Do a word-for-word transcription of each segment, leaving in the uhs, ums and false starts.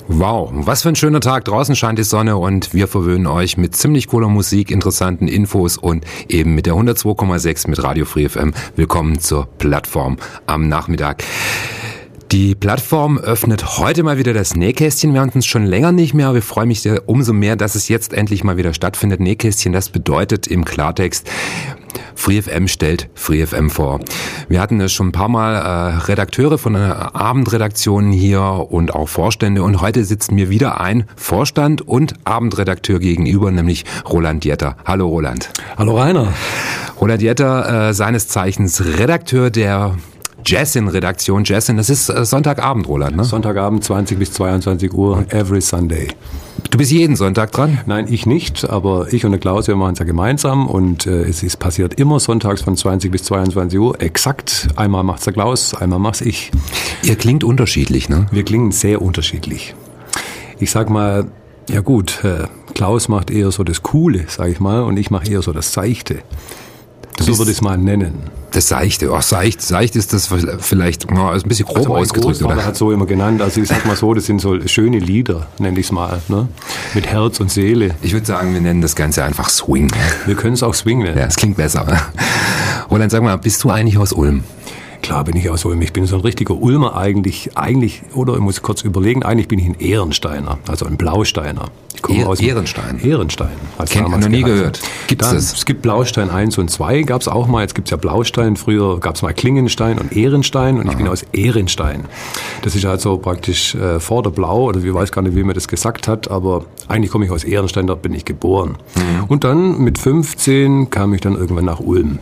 Wow, was für ein schöner Tag. Draußen scheint die Sonne und wir verwöhnen euch mit ziemlich cooler Musik, interessanten Infos und eben mit der hundertzwei Komma sechs mit Radio Free F M. Willkommen zur Plattform am Nachmittag. Die Plattform öffnet heute mal wieder das Nähkästchen. Wir haben uns schon länger nicht mehr, aber ich freue mich sehr umso mehr, dass es jetzt endlich mal wieder stattfindet. Nähkästchen, das bedeutet im Klartext, Free F M stellt Free F M vor. Wir hatten es schon ein paar Mal äh, Redakteure von der Abendredaktion hier und auch Vorstände und heute sitzt mir wieder ein Vorstand und Abendredakteur gegenüber, nämlich Roland Jetter. Hallo Roland. Hallo Rainer. Roland Jetter, äh, seines Zeichens Redakteur der Jazzin-Redaktion. Jazzin, das ist äh, Sonntagabend, Roland, ne? Sonntagabend, zwanzig bis zweiundzwanzig Uhr, every Sunday. Du bist jeden Sonntag dran? Nein, ich nicht, aber ich und der Klaus, wir machen es ja gemeinsam und äh, es ist passiert immer sonntags von zwanzig bis zweiundzwanzig Uhr, exakt. Einmal macht's der Klaus, einmal mach's ich. Ihr klingt unterschiedlich, ne? Wir klingen sehr unterschiedlich. Ich sag mal, ja gut, äh, Klaus macht eher so das Coole, sag ich mal, und ich mache eher so das Seichte. So würde ich es mal nennen. Das Seichte, ach, seicht, seicht ist das vielleicht no, ist ein bisschen grob also mein ausgedrückt, Großvater oder? Hat so immer genannt, also ich sag mal so, das sind so schöne Lieder, nenne ich es mal, ne? Mit Herz und Seele. Ich würde sagen, wir nennen das Ganze einfach Swing. Wir können es auch Swing nennen. Ja, das klingt besser. Roland, sag mal, bist du eigentlich aus Ulm? Klar bin ich aus Ulm. Ich bin so ein richtiger Ulmer eigentlich, eigentlich, oder ich muss kurz überlegen, eigentlich bin ich ein Ehrensteiner, also ein Blausteiner. Ich komme Ehr, aus Ehrenstein? Ehrenstein. Kennt man noch nie gehört. Gibt es das? Es gibt Blaustein eins und zwei, gab es auch mal. Jetzt gibt es ja Blaustein. Früher gab es mal Klingenstein und Ehrenstein und ich Aha. bin aus Ehrenstein. Das ist also praktisch äh, vor der Blau, oder ich weiß gar nicht, wie man das gesagt hat, aber eigentlich komme ich aus Ehrenstein, dort bin ich geboren. Mhm. Und dann mit fünfzehn kam ich dann irgendwann nach Ulm.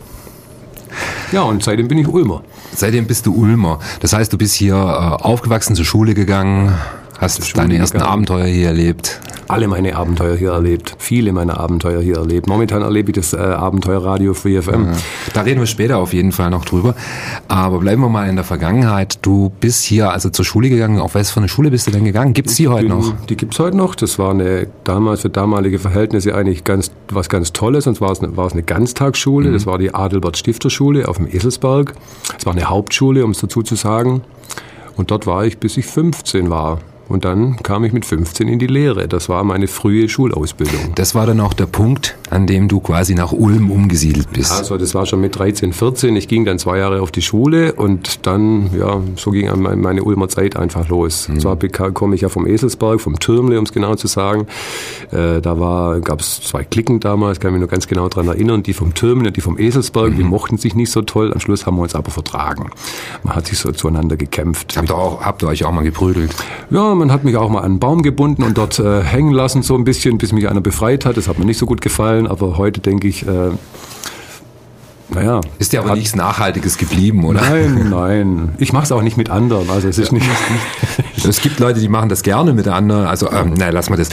Ja, und seitdem bin ich Ulmer. Seitdem bist du Ulmer. Das heißt, du bist hier äh, aufgewachsen, zur Schule gegangen, hast Schule deine ersten gegangen. Abenteuer hier erlebt. Alle meine Abenteuer hier erlebt. Viele meiner Abenteuer hier erlebt. Momentan erlebe ich das äh, Abenteuerradio Free F M. Ja, da reden wir später auf jeden Fall noch drüber. Aber bleiben wir mal in der Vergangenheit. Du bist hier also zur Schule gegangen. Auf was für eine Schule bist du denn gegangen? Gibt es die heute bin, noch? Die gibt es heute noch. Das war eine damals für damalige Verhältnisse eigentlich ganz was ganz Tolles. Und zwar war es eine, war es eine Ganztagsschule. Mhm. Das war die Adelbert-Stifter-Schule auf dem Eselsberg. Es war eine Hauptschule, um es dazu zu sagen. Und dort war ich, bis ich fünfzehn war. Und dann kam ich mit fünfzehn in die Lehre. Das war meine frühe Schulausbildung. Das war dann auch der Punkt, an dem du quasi nach Ulm umgesiedelt bist. Also das war schon mit dreizehn, vierzehn. Ich ging dann zwei Jahre auf die Schule und dann, ja, so ging meine Ulmer Zeit einfach los. Mhm. Zwar komme ich ja vom Eselsberg, vom Türmle, um es genau zu sagen. Äh, da war, gab es zwei Klicken damals, kann ich mich noch ganz genau daran erinnern. Die vom Türmle und die vom Eselsberg, mhm. die mochten sich nicht so toll. Am Schluss haben wir uns aber vertragen. Man hat sich so zueinander gekämpft. Habt ihr, auch, habt ihr euch auch mal geprügelt? Ja, man hat mich auch mal an einen Baum gebunden und dort äh, hängen lassen so ein bisschen, bis mich einer befreit hat. Das hat mir nicht so gut gefallen, aber heute denke ich, äh, naja. Ist dir aber hat, nichts Nachhaltiges geblieben, oder? Nein, nein. Ich mache es auch nicht mit anderen. Also es ist nicht. Es gibt Leute, die machen das gerne mit anderen. Also, ähm, nein, lass mal das.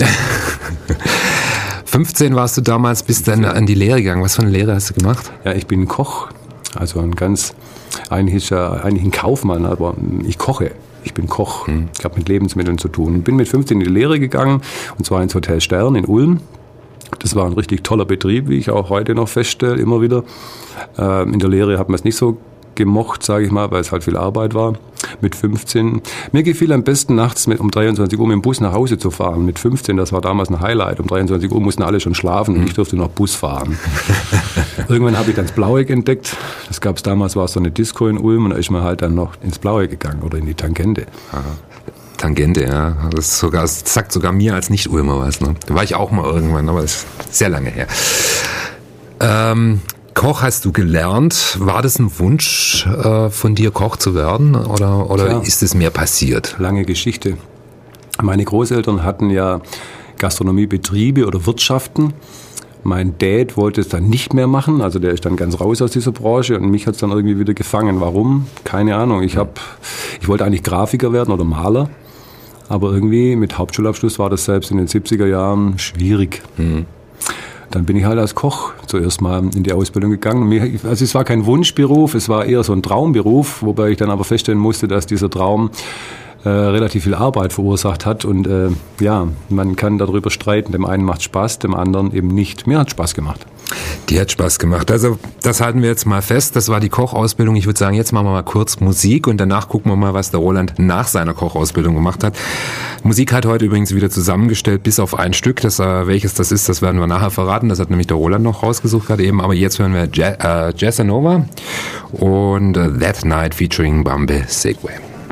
fünfzehn warst du damals, bist dann an die Lehre gegangen. Was für eine Lehre hast du gemacht? Ja, ich bin Koch. Also ein ganz, eigentlich ist ja eigentlich ein Kaufmann, aber ich koche. Ich bin Koch, hm. ich habe mit Lebensmitteln zu tun. Bin mit fünfzehn in die Lehre gegangen, und zwar ins Hotel Stern in Ulm. Das war ein richtig toller Betrieb, wie ich auch heute noch feststelle, immer wieder. Ähm, in der Lehre hat man es nicht so gemocht, sage ich mal, weil es halt viel Arbeit war. Mit fünfzehn. Mir gefiel am besten nachts mit, um dreiundzwanzig Uhr mit dem Bus nach Hause zu fahren. Mit fünfzehn, das war damals ein Highlight. Um dreiundzwanzig Uhr mussten alle schon schlafen und ich durfte noch Bus fahren. Irgendwann habe ich dann das Blaueck entdeckt. Das gab es damals, war es so eine Disco in Ulm und da ist man halt dann noch ins Blaueck gegangen oder in die Tangente. Aha. Tangente, ja. Das, ist sogar, das sagt sogar mir als Nicht-Ulmer was. Ne? Da war ich auch mal irgendwann, aber das ist sehr lange her. Ähm, Koch hast du gelernt. War das ein Wunsch äh, von dir, Koch zu werden? Oder, oder ja. ist es mehr passiert? Lange Geschichte. Meine Großeltern hatten ja Gastronomiebetriebe oder Wirtschaften. Mein Dad wollte es dann nicht mehr machen, also der ist dann ganz raus aus dieser Branche und mich hat es dann irgendwie wieder gefangen. Warum? Keine Ahnung. Ich, hab, ich wollte eigentlich Grafiker werden oder Maler, aber irgendwie mit Hauptschulabschluss war das selbst in den siebziger Jahren schwierig. Mhm. Dann bin ich halt als Koch zuerst mal in die Ausbildung gegangen. Also es war kein Wunschberuf, es war eher so ein Traumberuf, wobei ich dann aber feststellen musste, dass dieser Traum äh, relativ viel Arbeit verursacht hat. Und äh, ja, man kann darüber streiten. Dem einen macht Spaß, dem anderen eben nicht. Mir hat Spaß gemacht. Die hat Spaß gemacht. Also das halten wir jetzt mal fest. Das war die Kochausbildung. Ich würde sagen, jetzt machen wir mal kurz Musik und danach gucken wir mal, was der Roland nach seiner Kochausbildung gemacht hat. Musik hat heute übrigens wieder zusammengestellt, bis auf ein Stück. Das, äh, welches das ist, das werden wir nachher verraten. Das hat nämlich der Roland noch rausgesucht gerade eben. Aber jetzt hören wir Ja- äh, Jazzanova und äh, That Night featuring Bambi Segway.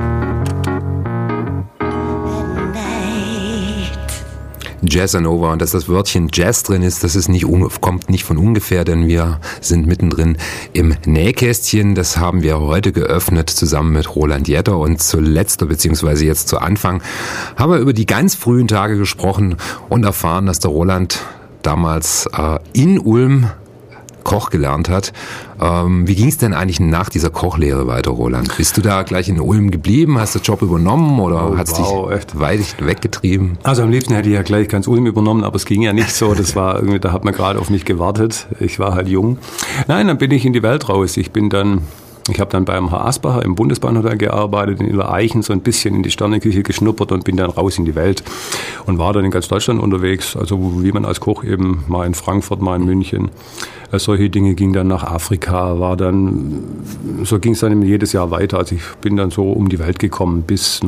Jazzanova, und dass das Wörtchen Jazz drin ist, das ist nicht, kommt nicht von ungefähr, denn wir sind mittendrin im Nähkästchen. Das haben wir heute geöffnet zusammen mit Roland Jetter, und zuletzt, beziehungsweise jetzt zu Anfang, haben wir über die ganz frühen Tage gesprochen und erfahren, dass der Roland damals äh, in Ulm Koch gelernt hat. Ähm, wie ging es denn eigentlich nach dieser Kochlehre weiter, Roland? Bist du da gleich in Ulm geblieben? Hast du den Job übernommen oder oh, hat es wow, dich echt weit weggetrieben? Also am liebsten hätte ich ja gleich ganz Ulm übernommen, aber es ging ja nicht so. Das war irgendwie, da hat man gerade auf mich gewartet. Ich war halt jung. Nein, dann bin ich in die Welt raus. Ich bin dann Ich habe dann beim Herr Asbacher im Bundesbahnhotel gearbeitet, in Eichen so ein bisschen in die Sterneküche geschnuppert und bin dann raus in die Welt und war dann in ganz Deutschland unterwegs. Also wie man als Koch eben mal in Frankfurt, mal in München. Solche Dinge, ging dann nach Afrika, war dann, so ging es dann jedes Jahr weiter. Also ich bin dann so um die Welt gekommen bis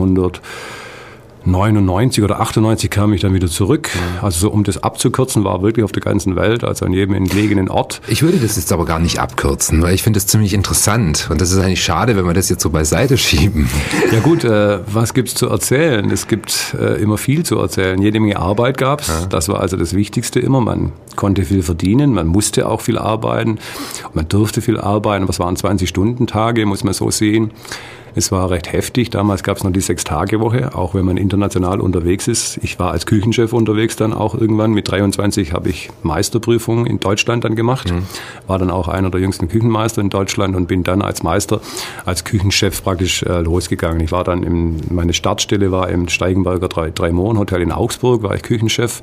neunzehnhundertneunundneunzig oder achtundneunzig kam ich dann wieder zurück. Also so, um das abzukürzen, war wirklich auf der ganzen Welt, also an jedem entlegenen Ort. Ich würde das jetzt aber gar nicht abkürzen, weil ich finde das ziemlich interessant. Und das ist eigentlich schade, wenn wir das jetzt so beiseite schieben. Ja gut, äh, was gibt's zu erzählen? Es gibt äh, immer viel zu erzählen. Jede Menge Arbeit gab's. Ja. Das war also das Wichtigste immer. Man konnte viel verdienen, man musste auch viel arbeiten, man durfte viel arbeiten. Was waren zwanzig-Stunden-Tage, muss man so sehen. Es war recht heftig. Damals gab es noch die Sechs-Tage-Woche, auch wenn man international unterwegs ist. Ich war als Küchenchef unterwegs dann auch irgendwann. Mit dreiundzwanzig habe ich Meisterprüfung in Deutschland dann gemacht. Mhm. War dann auch einer der jüngsten Küchenmeister in Deutschland und bin dann als Meister, als Küchenchef praktisch äh, losgegangen. Ich war dann, im, meine Startstelle war im Steigenberger Drei-Mohren-Hotel in Augsburg, war ich Küchenchef.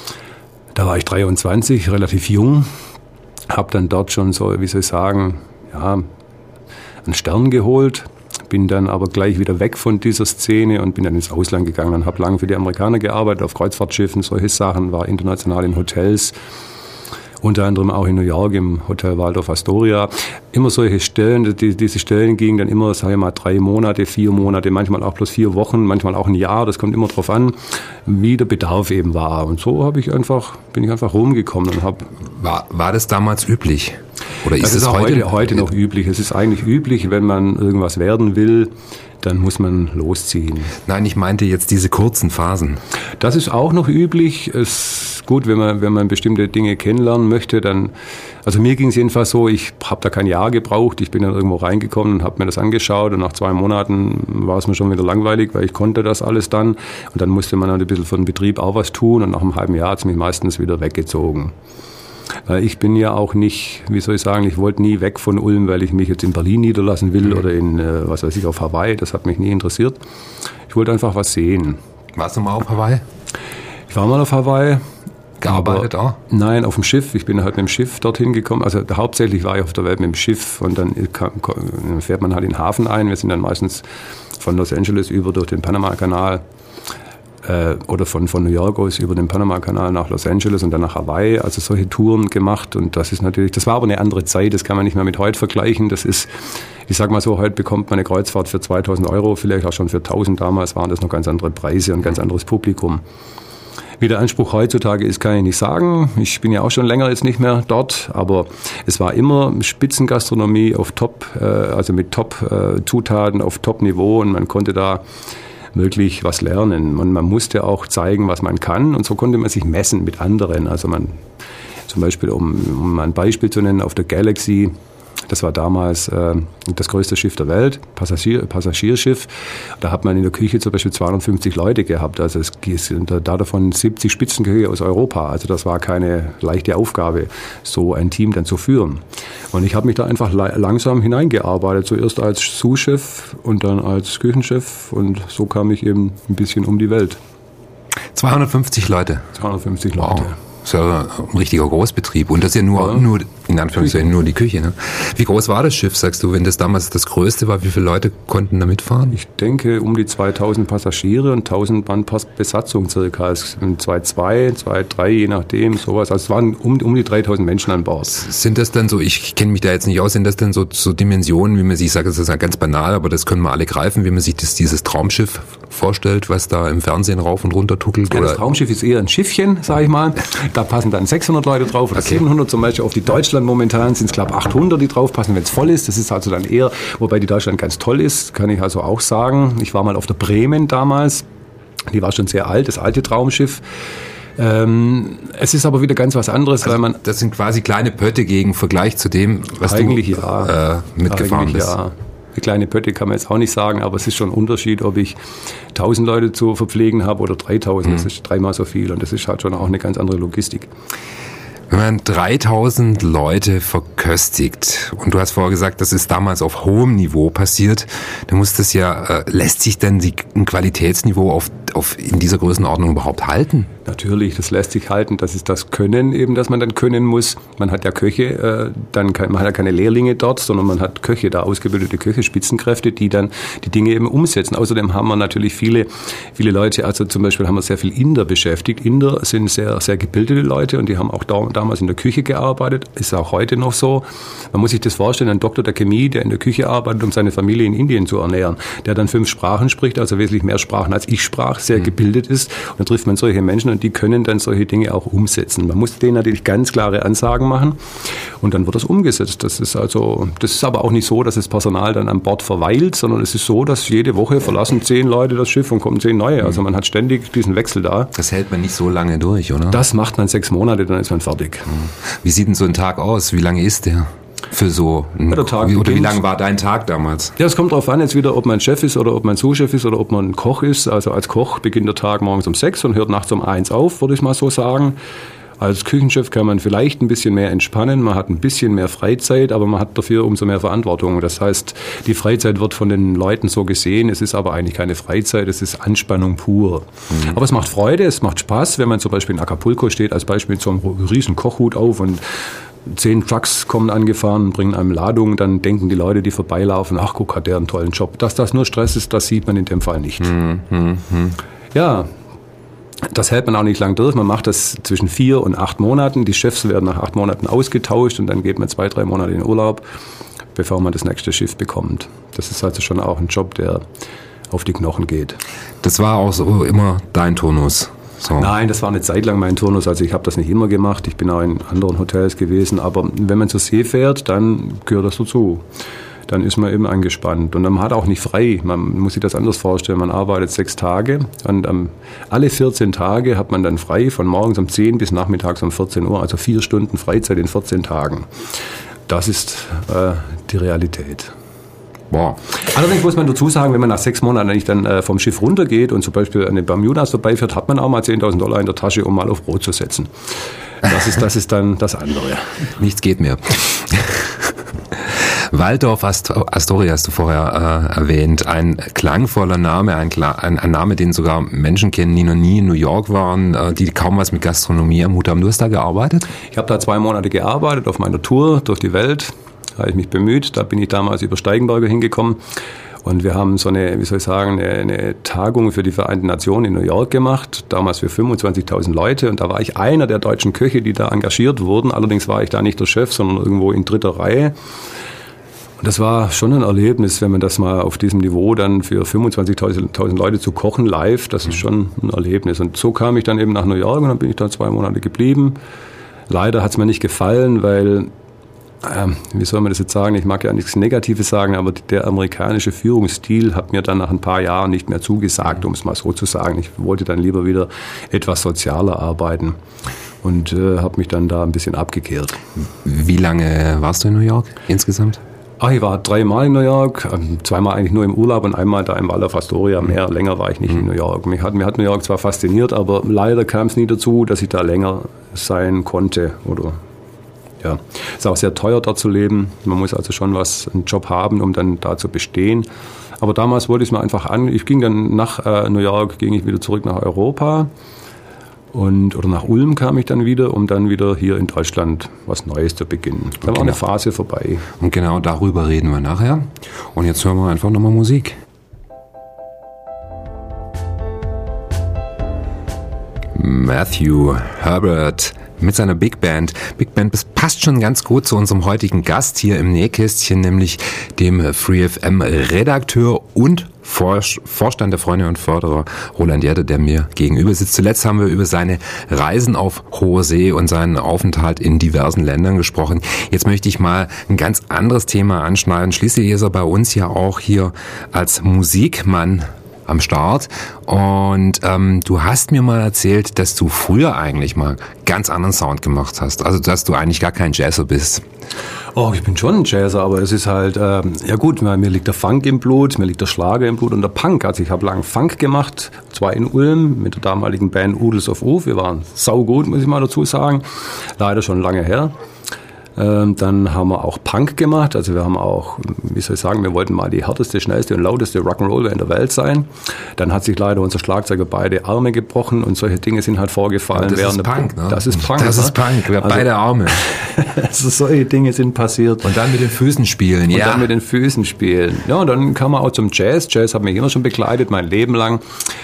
Da war ich dreiundzwanzig, relativ jung. Habe dann dort schon so, wie soll ich sagen, ja, einen Stern geholt. Bin dann aber gleich wieder weg von dieser Szene und bin dann ins Ausland gegangen und habe lange für die Amerikaner gearbeitet, auf Kreuzfahrtschiffen, solche Sachen, war international in Hotels, unter anderem auch in New York im Hotel Waldorf Astoria. Immer solche Stellen, die, diese Stellen gingen dann immer, sage ich mal, drei Monate, vier Monate, manchmal auch bloß vier Wochen, manchmal auch ein Jahr, das kommt immer drauf an, wie der Bedarf eben war. Und so habe ich einfach, bin ich einfach rumgekommen und habe... War, war das damals üblich? Oder ist das es ist auch heute, heute, heute noch üblich. Es ist eigentlich üblich, wenn man irgendwas werden will, dann muss man losziehen. Nein, ich meinte jetzt diese kurzen Phasen. Das ist auch noch üblich. Es ist gut, wenn man, wenn man bestimmte Dinge kennenlernen möchte, dann, also mir ging es jedenfalls so, ich habe da kein Jahr gebraucht. Ich bin dann irgendwo reingekommen und habe mir das angeschaut und nach zwei Monaten war es mir schon wieder langweilig, weil ich konnte das alles dann. Und dann musste man halt ein bisschen für den Betrieb auch was tun und nach einem halben Jahr hat es mich meistens wieder weggezogen. Weil ich bin ja auch nicht, wie soll ich sagen, ich wollte nie weg von Ulm, weil ich mich jetzt in Berlin niederlassen will oder in, was weiß ich, auf Hawaii. Das hat mich nie interessiert. Ich wollte einfach was sehen. Warst du mal auf Hawaii? Ich war mal auf Hawaii. Gearbeitet auch? Nein, auf dem Schiff. Ich bin halt mit dem Schiff dorthin gekommen. Also hauptsächlich war ich auf der Welt mit dem Schiff und dann fährt man halt in den Hafen ein. Wir sind dann meistens von Los Angeles über durch den Panama-Kanal oder von, von New York aus über den Panama-Kanal nach Los Angeles und dann nach Hawaii, also solche Touren gemacht und das ist natürlich, das war aber eine andere Zeit, das kann man nicht mehr mit heute vergleichen, das ist, ich sag mal so, heute bekommt man eine Kreuzfahrt für zweitausend Euro, vielleicht auch schon für tausend, damals waren das noch ganz andere Preise und ganz anderes Publikum. Wie der Anspruch heutzutage ist, kann ich nicht sagen. Ich bin ja auch schon länger jetzt nicht mehr dort, aber es war immer Spitzengastronomie auf Top, also mit Top-Zutaten auf Top-Niveau und man konnte da wirklich was lernen. Und man musste auch zeigen, was man kann. Und so konnte man sich messen mit anderen. Also man, zum Beispiel, um, um ein Beispiel zu nennen, auf der Galaxy, das war damals äh, das größte Schiff der Welt, Passagier, Passagierschiff. Da hat man in der Küche zum Beispiel zweihundertfünfzig Leute gehabt. Also es sind da davon siebzig Spitzenköche aus Europa. Also das war keine leichte Aufgabe, so ein Team dann zu führen. Und ich habe mich da einfach langsam hineingearbeitet. Zuerst als Sous-Chef und dann als Küchenchef. Und so kam ich eben ein bisschen um die Welt. zweihundertfünfzig Leute? zweihundertfünfzig Leute. Wow. Das ist ja ein richtiger Großbetrieb. Und das ist ja nur, ja. nur in Anführungszeichen, nur die Küche. Ne? Wie groß war das Schiff, sagst du, wenn das damals das größte war? Wie viele Leute konnten da mitfahren? Ich denke, um die zweitausend Passagiere und tausend Mann Besatzung circa. Es sind zwei Komma zwei, zwei Komma drei, je nachdem, sowas. Also es waren um, um die dreitausend Menschen an Bord. Sind das dann so, ich kenne mich da jetzt nicht aus, sind das dann so, so Dimensionen, wie man sich, ich sage, das ist ja ganz banal, aber das können wir alle greifen, wie man sich das, dieses Traumschiff vorstellt, was da im Fernsehen rauf und runter tuckelt? Ja, oder? Das Traumschiff ist eher ein Schiffchen, sage ich mal. Da passen dann sechshundert Leute drauf oder okay. siebenhundert zum Beispiel. Auf die Deutschland momentan sind es, glaube ich, achthundert, die drauf passen, wenn es voll ist. Das ist also dann eher, wobei die Deutschland ganz toll ist, kann ich also auch sagen. Ich war mal auf der Bremen damals. Die war schon sehr alt, das alte Traumschiff. Ähm, es ist aber wieder ganz was anderes, also weil man... Das sind quasi kleine Pötte gegen Vergleich zu dem, was eigentlich du ja. äh, mitgefahren eigentlich bist. Ja. Eine kleine Pötte kann man jetzt auch nicht sagen, aber es ist schon ein Unterschied, ob ich tausend Leute zu verpflegen habe oder dreitausend. Mhm. Das ist dreimal so viel und das ist halt schon auch eine ganz andere Logistik. Wenn man dreitausend Leute verköstigt, und du hast vorher gesagt, das ist damals auf hohem Niveau passiert, dann muss das ja, äh, lässt sich denn die, ein Qualitätsniveau auf, auf in dieser Größenordnung überhaupt halten? Natürlich, das lässt sich halten. Das ist das Können eben, das man dann können muss. Man hat ja Köche, äh, dann kann, man hat ja keine Lehrlinge dort, sondern man hat Köche, da ausgebildete Köche, Spitzenkräfte, die dann die Dinge eben umsetzen. Außerdem haben wir natürlich viele, viele Leute, also zum Beispiel haben wir sehr viel Inder beschäftigt. Inder sind sehr, sehr gebildete Leute und die haben auch da, damals in der Küche gearbeitet, ist auch heute noch so. Man muss sich das vorstellen, ein Doktor der Chemie, der in der Küche arbeitet, um seine Familie in Indien zu ernähren, der dann fünf Sprachen spricht, also wesentlich mehr Sprachen als ich sprach, sehr mhm. gebildet ist. Und dann trifft man solche Menschen und die können dann solche Dinge auch umsetzen. Man muss denen natürlich ganz klare Ansagen machen und dann wird das umgesetzt. Das ist also, das ist aber auch nicht so, dass das Personal dann an Bord verweilt, sondern es ist so, dass jede Woche verlassen zehn Leute das Schiff und kommen zehn neue. Also man hat ständig diesen Wechsel da. Das hält man nicht so lange durch, oder? Das macht man sechs Monate, dann ist man fertig. Wie sieht denn so ein Tag aus? Wie lange ist der? Für so ein, ja, der Tag wie, oder wie lang war dein Tag damals? Ja, es kommt darauf an, jetzt wieder, ob man Chef ist oder ob man Sous-Chef ist oder ob man Koch ist. Also als Koch beginnt der Tag morgens um sechs und hört nachts um eins auf, würde ich mal so sagen. Als Küchenchef kann man vielleicht ein bisschen mehr entspannen, man hat ein bisschen mehr Freizeit, aber man hat dafür umso mehr Verantwortung. Das heißt, die Freizeit wird von den Leuten so gesehen, es ist aber eigentlich keine Freizeit, es ist Anspannung pur. Mhm. Aber es macht Freude, es macht Spaß, wenn man zum Beispiel in Acapulco steht, als Beispiel mit so einem riesen Kochhut auf und zehn Trucks kommen angefahren und bringen einem Ladung, dann denken die Leute, die vorbeilaufen, ach guck, hat der einen tollen Job. Dass das nur Stress ist, das sieht man in dem Fall nicht. Mhm. Mhm. Ja, das hält man auch nicht lang durch. Man macht das zwischen vier und acht Monaten. Die Chefs werden nach acht Monaten ausgetauscht und dann geht man zwei, drei Monate in Urlaub, bevor man das nächste Schiff bekommt. Das ist also schon auch ein Job, der auf die Knochen geht. Das war auch so immer dein Turnus? So. Nein, das war eine Zeit lang mein Turnus. Also ich habe das nicht immer gemacht. Ich bin auch in anderen Hotels gewesen. Aber wenn man zur See fährt, dann gehört das dazu. Dann ist man eben angespannt. Und man hat auch nicht frei. Man muss sich das anders vorstellen. Man arbeitet sechs Tage und ähm, alle vierzehn Tage hat man dann frei, von morgens um zehn bis nachmittags um vierzehn Uhr. Also vier Stunden Freizeit in vierzehn Tagen. Das ist äh, die Realität. Wow. Allerdings muss man dazu sagen, wenn man nach sechs Monaten nicht dann äh, vom Schiff runtergeht und zum Beispiel an den Bermudas vorbeifährt, hat man auch mal zehntausend Dollar in der Tasche, um mal auf Brot zu setzen. Das ist, das ist dann das andere. Nichts geht mehr. Waldorf Astoria hast du vorher äh, erwähnt. Ein klangvoller Name, ein, ein, ein Name, den sogar Menschen kennen, die noch nie in New York waren, äh, die kaum was mit Gastronomie am Hut haben. Du hast da gearbeitet? Ich habe da zwei Monate gearbeitet auf meiner Tour durch die Welt. Da habe ich mich bemüht. Da bin ich damals über Steigenberger hingekommen. Und wir haben so eine, wie soll ich sagen, eine, eine Tagung für die Vereinten Nationen in New York gemacht. Damals für fünfundzwanzigtausend Leute. Und da war ich einer der deutschen Köche, die da engagiert wurden. Allerdings war ich da nicht der Chef, sondern irgendwo in dritter Reihe. Und das war schon ein Erlebnis, wenn man das mal auf diesem Niveau dann für fünfundzwanzigtausend Leute zu kochen live. Das ist schon ein Erlebnis. Und so kam ich dann eben nach New York und dann bin ich da zwei Monate geblieben. Leider hat es mir nicht gefallen, weil... Ähm, wie soll man das jetzt sagen? Ich mag ja nichts Negatives sagen, aber der amerikanische Führungsstil hat mir dann nach ein paar Jahren nicht mehr zugesagt, um es mal so zu sagen. Ich wollte dann lieber wieder etwas sozialer arbeiten und äh, habe mich dann da ein bisschen abgekehrt. Wie lange warst du in New York insgesamt? Ach, ich war dreimal in New York, zweimal eigentlich nur im Urlaub und einmal da im Waldorf Astoria. Mehr, länger war ich nicht mhm. in New York. Mich hat, mir hat New York zwar fasziniert, aber leider kam es nie dazu, dass ich da länger sein konnte oder... Ja, ist auch sehr teuer, da zu leben. Man muss also schon was, einen Job haben, um dann da zu bestehen. Aber damals wollte ich es mir einfach an. Ich ging dann nach äh, New York, ging ich wieder zurück nach Europa. Und, oder nach Ulm kam ich dann wieder, um dann wieder hier in Deutschland was Neues zu beginnen. Dann war genau. eine Phase vorbei. Und genau darüber reden wir nachher. Und jetzt hören wir einfach nochmal Musik. Matthew Herbert mit seiner Big Band. Big Band, das passt schon ganz gut zu unserem heutigen Gast hier im Nähkästchen, nämlich dem Free F M Redakteur und Vorstand der Freunde und Förderer Roland Jette, der mir gegenüber sitzt. Zuletzt haben wir über seine Reisen auf hoher See und seinen Aufenthalt in diversen Ländern gesprochen. Jetzt möchte ich mal ein ganz anderes Thema anschneiden. Schließlich ist er bei uns ja auch hier als Musikmann am Start. Und ähm, du hast mir mal erzählt, dass du früher eigentlich mal ganz anderen Sound gemacht hast. Also, dass du eigentlich gar kein Jazzer bist. Oh, ich bin schon ein Jazzer, aber es ist halt, ähm, ja gut, mir liegt der Funk im Blut, mir liegt der Schlager im Blut und der Punk. Also ich habe lange Funk gemacht, zwar in Ulm mit der damaligen Band Oodles of Oof. Wir waren saugut, muss ich mal dazu sagen. Leider schon lange her. Ähm, dann haben wir auch Punk gemacht, also wir haben auch, wie soll ich sagen, wir wollten mal die härteste, schnellste und lauteste Rock'n'Roll in der Welt sein. Dann hat sich leider unser Schlagzeuger beide Arme gebrochen und solche Dinge sind halt vorgefallen. Das während ist Punk, ne? Das ist Punk. Das ist Punk, wir haben also, beide Arme. Also solche Dinge sind passiert. Und dann mit den Füßen spielen, und ja. Und dann mit den Füßen spielen. Ja, und dann kam man auch zum Jazz. Jazz hat mich immer schon begleitet, mein Leben lang.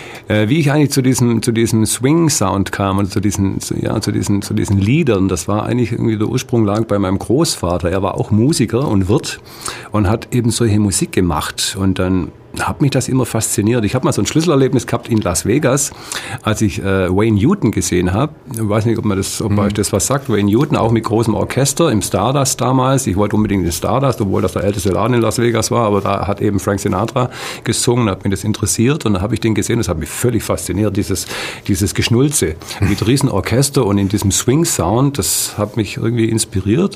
Wie ich eigentlich zu diesem, zu diesem Swing-Sound kam und zu diesen, zu, ja, zu diesen, zu diesen Liedern, das war eigentlich irgendwie der Ursprung lag bei meinem Großvater. Er war auch Musiker und Wirt und hat eben solche Musik gemacht. Und dann hat mich das immer fasziniert. Ich habe mal so ein Schlüsselerlebnis gehabt in Las Vegas, als ich äh, Wayne Newton gesehen habe. Ich weiß nicht, ob man das, ob mhm. euch das was sagt. Wayne Newton auch mit großem Orchester im Stardust damals. Ich wollte unbedingt in Stardust, obwohl das der älteste Laden in Las Vegas war. Aber da hat eben Frank Sinatra gesungen, hat mich das interessiert und da habe ich den gesehen. Das hat mich völlig fasziniert. Dieses dieses Geschnulze mit riesen Orchester und in diesem Swing-Sound, das hat mich irgendwie inspiriert.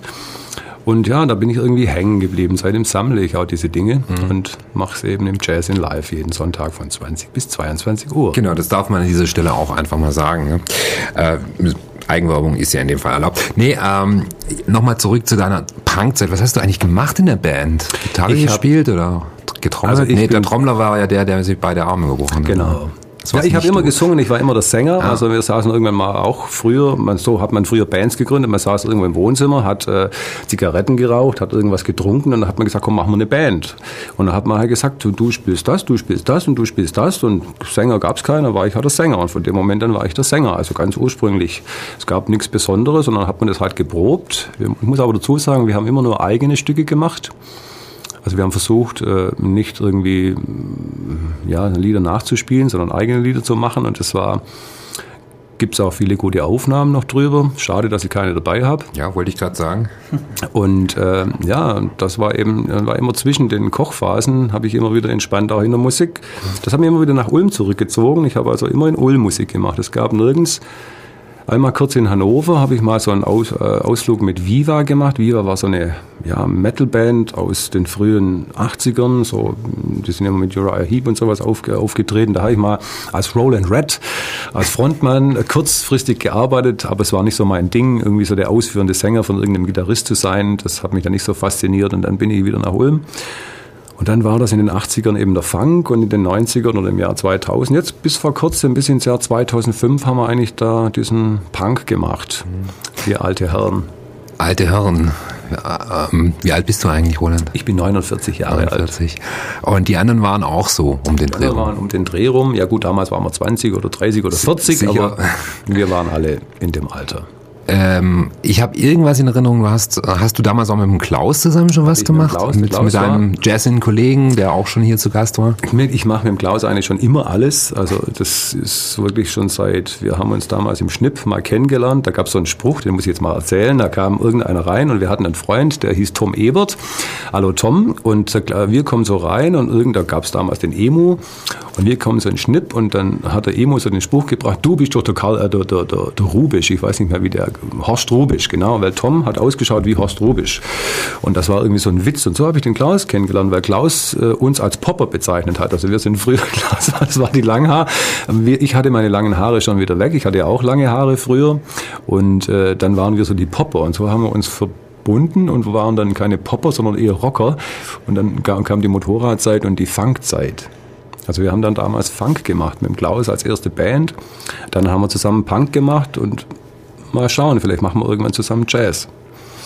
Und ja, da bin ich irgendwie hängen geblieben. Seitdem sammle ich auch diese Dinge mhm. und mache es eben im Jazz in Live jeden Sonntag von zwanzig bis zweiundzwanzig Uhr. Genau, das darf man an dieser Stelle auch einfach mal sagen. Ne? Äh, Eigenwerbung ist ja in dem Fall erlaubt. Nee, ähm, nochmal zurück zu deiner Punkzeit. Was hast du eigentlich gemacht in der Band? Gitarre ich gespielt hab, oder getrommelt? Also nee, der Trommler war ja der, der sich beide Arme gebrochen hat. Genau. Ja, ich habe immer gesungen, ich war immer der Sänger, ah. also wir saßen irgendwann mal auch früher, man, so hat man früher Bands gegründet, man saß irgendwo im Wohnzimmer, hat äh, Zigaretten geraucht, hat irgendwas getrunken und dann hat man gesagt, komm, machen wir eine Band. Und dann hat man halt gesagt, du, du spielst das, du spielst das und du spielst das und Sänger gab's keinen, dann war ich halt der Sänger und von dem Moment an war ich der Sänger, also ganz ursprünglich. Es gab nichts Besonderes und dann hat man das halt geprobt. Ich muss aber dazu sagen, wir haben immer nur eigene Stücke gemacht. Also wir haben versucht, nicht irgendwie ja, Lieder nachzuspielen, sondern eigene Lieder zu machen. Und das war, gibt es auch viele gute Aufnahmen noch drüber. Schade, dass ich keine dabei habe. Ja, wollte ich gerade sagen. Und äh, ja, das war eben, war immer zwischen den Kochphasen, habe ich immer wieder entspannt auch in der Musik. Das hat mich immer wieder nach Ulm zurückgezogen. Ich habe also immer in Ulm Musik gemacht. Es gab nirgends. Einmal kurz in Hannover habe ich mal so einen Aus, äh, Ausflug mit Viva gemacht. Viva war so eine ja, Metalband aus den frühen achtzigern. So, die sind immer mit Uriah Heep und sowas auf, aufgetreten. Da habe ich mal als Roland Red, als Frontmann kurzfristig gearbeitet, aber es war nicht so mein Ding, irgendwie so der ausführende Sänger von irgendeinem Gitarrist zu sein. Das hat mich dann nicht so fasziniert und dann bin ich wieder nach Ulm. Und dann war das in den achtzigern eben der Funk und in den neunzigern oder im Jahr zweitausend. Jetzt bis vor kurzem, bis ins Jahr zweitausendfünf haben wir eigentlich da diesen Punk gemacht. Wir alte Herren. Alte Herren. Ja, ähm, wie alt bist du eigentlich, Roland? Ich bin neunundvierzig Jahre neunundvierzig. alt. Und die anderen waren auch so um den Dreh rum? Die waren um den Dreh rum. Ja gut, damals waren wir zwanzig oder dreißig oder vierzig, sicher. Aber wir waren alle in dem Alter. Ähm, ich habe irgendwas in Erinnerung, du hast, hast du damals auch mit dem Klaus zusammen schon was ich gemacht? Mit, Klaus, mit, Klaus mit einem Jazzin-Kollegen, der auch schon hier zu Gast war? Ich, ich mache mit dem Klaus eigentlich schon immer alles. Also das ist wirklich schon seit, wir haben uns damals im Schnipp mal kennengelernt. Da gab es so einen Spruch, den muss ich jetzt mal erzählen. Da kam irgendeiner rein und wir hatten einen Freund, der hieß Tom Ebert. Hallo Tom. Und wir kommen so rein und irgend, da gab es damals den Emu. Und wir kommen so in den Schnipp und dann hat der Emu so den Spruch gebracht, du bist doch der, Karl, äh, der, der, der, der Rubisch. Ich weiß nicht mehr, wie der Horst Rubisch, genau, weil Tom hat ausgeschaut wie Horst Rubisch. Und das war irgendwie so ein Witz. Und so habe ich den Klaus kennengelernt, weil Klaus äh, uns als Popper bezeichnet hat. Also wir sind früher, Klaus, das war die Langhaar. Ich hatte meine langen Haare schon wieder weg. Ich hatte ja auch lange Haare früher. Und äh, dann waren wir so die Popper. Und so haben wir uns verbunden und waren dann keine Popper, sondern eher Rocker. Und dann kam die Motorradzeit und die Funkzeit. Also wir haben dann damals Funk gemacht mit dem Klaus als erste Band. Dann haben wir zusammen Punk gemacht und mal schauen, vielleicht machen wir irgendwann zusammen Jazz.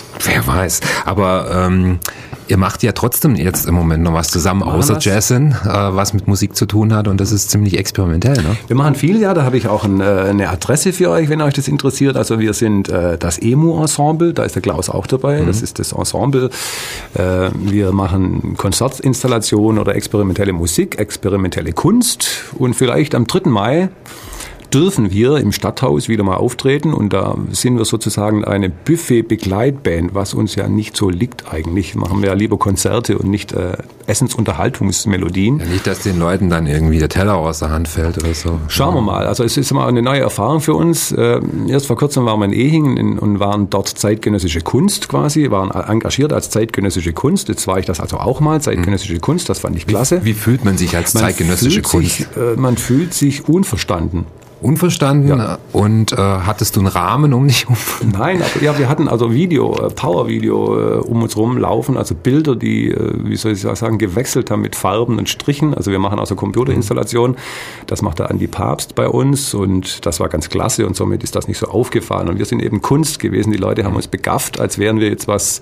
Wer weiß. Aber ähm, ihr macht ja trotzdem jetzt im Moment noch was zusammen, außer Jazzin, äh, was mit Musik zu tun hat und das ist ziemlich experimentell, ne? Wir machen viel, ja. Da habe ich auch ein, äh, eine Adresse für euch, wenn euch das interessiert. Also wir sind äh, das Emu-Ensemble, da ist der Klaus auch dabei. Mhm. Das ist das Ensemble. Äh, wir machen Konzertinstallationen oder experimentelle Musik, experimentelle Kunst und vielleicht am dritten Mai dürfen wir im Stadthaus wieder mal auftreten und da sind wir sozusagen eine Buffet-Begleitband, was uns ja nicht so liegt eigentlich. Machen wir ja lieber Konzerte und nicht äh, Essensunterhaltungsmelodien. Ja, nicht, dass den Leuten dann irgendwie der Teller aus der Hand fällt oder so. Schauen wir mal. Also es ist immer eine neue Erfahrung für uns. Äh, erst vor kurzem waren wir in Ehingen in, und waren dort zeitgenössische Kunst quasi, waren engagiert als zeitgenössische Kunst. Jetzt war ich das also auch mal, zeitgenössische Kunst, das fand ich klasse. Wie, wie fühlt man sich als man zeitgenössische Kunst? Sich, äh, man fühlt sich unverstanden. Unverstanden ja. Und äh, hattest du einen Rahmen um dich herum? Nein, aber ja, wir hatten also Video, äh, Power-Video äh, um uns rum laufen, also Bilder, die, äh, wie soll ich sagen, gewechselt haben mit Farben und Strichen. Also wir machen also Computerinstallationen. Das macht der Andi Papst bei uns und das war ganz klasse und somit ist das nicht so aufgefallen. Und wir sind eben Kunst gewesen. Die Leute haben uns begafft, als wären wir jetzt was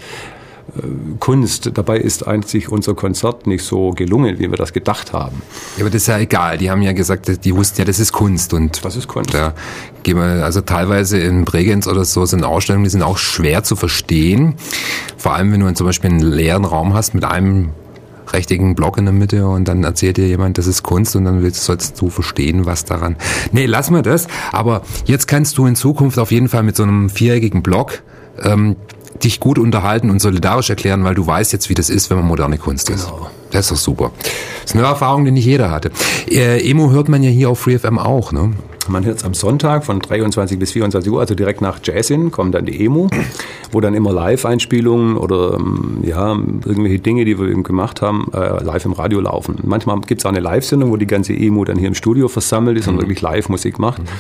Kunst. Dabei ist einzig unser Konzert nicht so gelungen, wie wir das gedacht haben. Ja, aber das ist ja egal. Die haben ja gesagt, die wussten ja, das ist Kunst. Und das ist Kunst. Da gehen wir, also teilweise in Bregenz oder so sind Ausstellungen, die sind auch schwer zu verstehen. Vor allem, wenn du zum Beispiel einen leeren Raum hast mit einem rechtecken Block in der Mitte und dann erzählt dir jemand, das ist Kunst und dann willst, sollst du verstehen, was daran... Nee, lass mal das. Aber jetzt kannst du in Zukunft auf jeden Fall mit so einem viereckigen Block ähm, dich gut unterhalten und solidarisch erklären, weil du weißt jetzt, wie das ist, wenn man moderne Kunst ist. Genau. Das ist doch super. Das ist eine Erfahrung, die nicht jeder hatte. Äh, Emo hört man ja hier auf Free F M auch, ne? Man hört es am Sonntag von dreiundzwanzig bis vierundzwanzig Uhr, also direkt nach Jazzin, kommt dann die Emo, wo dann immer Live-Einspielungen oder ja, irgendwelche Dinge, die wir eben gemacht haben, äh, live im Radio laufen. Manchmal gibt es auch eine Live-Sendung, wo die ganze Emo dann hier im Studio versammelt ist und mhm. wirklich Live-Musik macht. Mhm.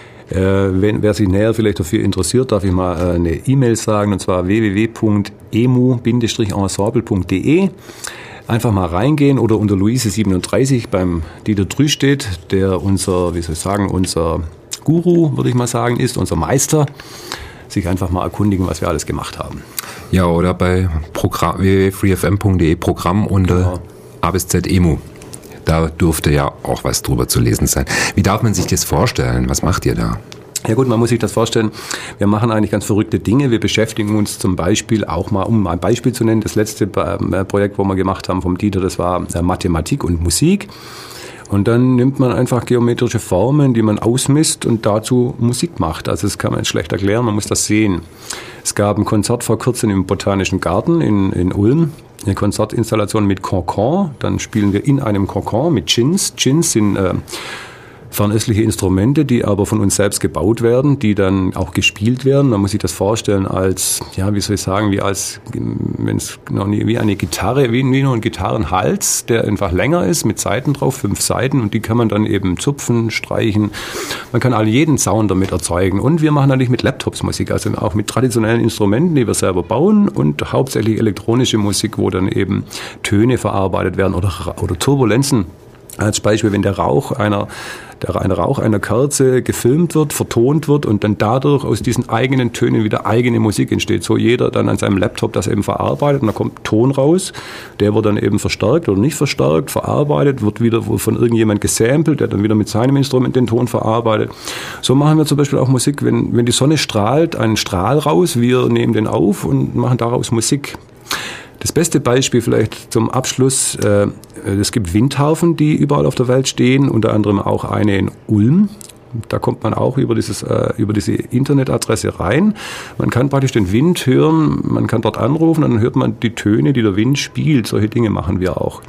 Äh, wenn, wer sich näher vielleicht dafür interessiert, darf ich mal äh, eine E-Mail sagen, und zwar w w w punkt emu ensemble punkt d e. Einfach mal reingehen oder unter Luise siebenunddreißig beim Dieter Drü steht, der unser, wie soll ich sagen, unser Guru, würde ich mal sagen, ist, unser Meister. Sich einfach mal erkundigen, was wir alles gemacht haben. Ja, oder bei Programm, w w w punkt free f m punkt d e Programm unter genau. A bis Z Emu. Da dürfte ja auch was drüber zu lesen sein. Wie darf man sich das vorstellen? Was macht ihr da? Ja gut, man muss sich das vorstellen, wir machen eigentlich ganz verrückte Dinge. Wir beschäftigen uns zum Beispiel auch mal, um mal ein Beispiel zu nennen, das letzte Projekt, wo wir gemacht haben vom Dieter, das war Mathematik und Musik. Und dann nimmt man einfach geometrische Formen, die man ausmisst und dazu Musik macht. Also das kann man schlecht erklären, man muss das sehen. Es gab ein Konzert vor kurzem im Botanischen Garten in, in Ulm, eine Konzertinstallation mit Cancan. Dann spielen wir in einem Cancan mit Djinns. Djinns sind äh, fernöstliche Instrumente, die aber von uns selbst gebaut werden, die dann auch gespielt werden. Man muss sich das vorstellen als, ja, wie soll ich sagen, wie als, wenn es noch nie, wie eine Gitarre, wie, wie nur ein Gitarrenhals, der einfach länger ist, mit Saiten drauf, fünf Saiten, und die kann man dann eben zupfen, streichen. Man kann all jeden Sound damit erzeugen. Und wir machen natürlich mit Laptops Musik, also auch mit traditionellen Instrumenten, die wir selber bauen, und hauptsächlich elektronische Musik, wo dann eben Töne verarbeitet werden oder, oder Turbulenzen. Als Beispiel, wenn der Rauch einer, der eine Rauch einer Kerze gefilmt wird, vertont wird und dann dadurch aus diesen eigenen Tönen wieder eigene Musik entsteht. So jeder dann an seinem Laptop das eben verarbeitet und da kommt Ton raus. Der wird dann eben verstärkt oder nicht verstärkt, verarbeitet, wird wieder von irgendjemand gesampelt, der dann wieder mit seinem Instrument den Ton verarbeitet. So machen wir zum Beispiel auch Musik, wenn, wenn die Sonne strahlt, einen Strahl raus, wir nehmen den auf und machen daraus Musik. Das beste Beispiel vielleicht zum Abschluss, äh, es gibt Windharfen, die überall auf der Welt stehen, unter anderem auch eine in Ulm. Da kommt man auch über, dieses, äh, über diese Internetadresse rein. Man kann praktisch den Wind hören, man kann dort anrufen, dann hört man die Töne, die der Wind spielt. Solche Dinge machen wir auch.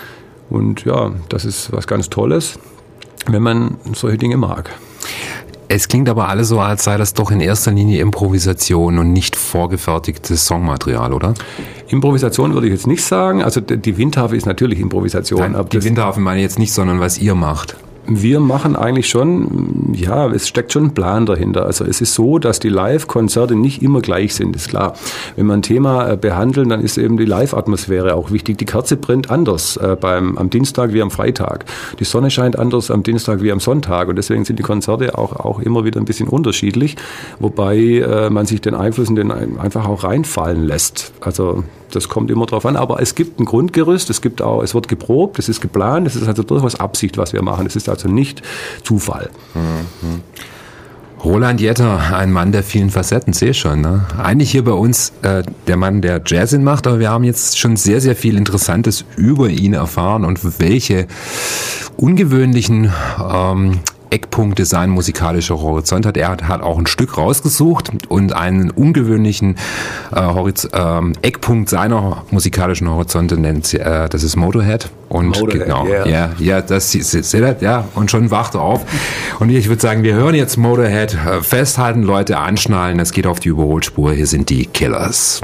Und ja, das ist was ganz Tolles, wenn man solche Dinge mag. Es klingt aber alles so, als sei das doch in erster Linie Improvisation und nicht vorgefertigtes Songmaterial, oder? Improvisation würde ich jetzt nicht sagen. Also die Windharfe ist natürlich Improvisation. Nein, aber die Windharfe meine ich jetzt nicht, sondern was ihr macht. Wir machen eigentlich schon, ja, es steckt schon ein Plan dahinter. Also es ist so, dass die Live-Konzerte nicht immer gleich sind, ist klar. Wenn wir ein Thema behandeln, dann ist eben die Live-Atmosphäre auch wichtig. Die Kerze brennt anders äh, beim, am Dienstag wie am Freitag. Die Sonne scheint anders am Dienstag wie am Sonntag und deswegen sind die Konzerte auch, auch immer wieder ein bisschen unterschiedlich, wobei äh, man sich den Einflüssen den einfach auch reinfallen lässt. Also das kommt immer drauf an, aber es gibt ein Grundgerüst, es gibt auch, es wird geprobt, es ist geplant, es ist also durchaus Absicht, was wir machen. Es ist also nicht Zufall. Mhm. Roland Jetter, ein Mann der vielen Facetten, sehe ich schon. Ne? Eigentlich hier bei uns äh, der Mann, der Jazzin macht, aber wir haben jetzt schon sehr, sehr viel Interessantes über ihn erfahren und welche ungewöhnlichen ähm, Eckpunkte sein musikalischer Horizont hat. Er hat, hat auch ein Stück rausgesucht und einen ungewöhnlichen äh, Horiz- ähm, Eckpunkt seiner musikalischen Horizonte nennt, äh, das ist Motorhead. Und Motorhead, genau, yeah. ja, ja, das seht ihr, ja, und schon wacht er auf. Und ich würde sagen, wir hören jetzt Motorhead. Äh, festhalten, Leute, anschnallen, es geht auf die Überholspur. Hier sind die Killers.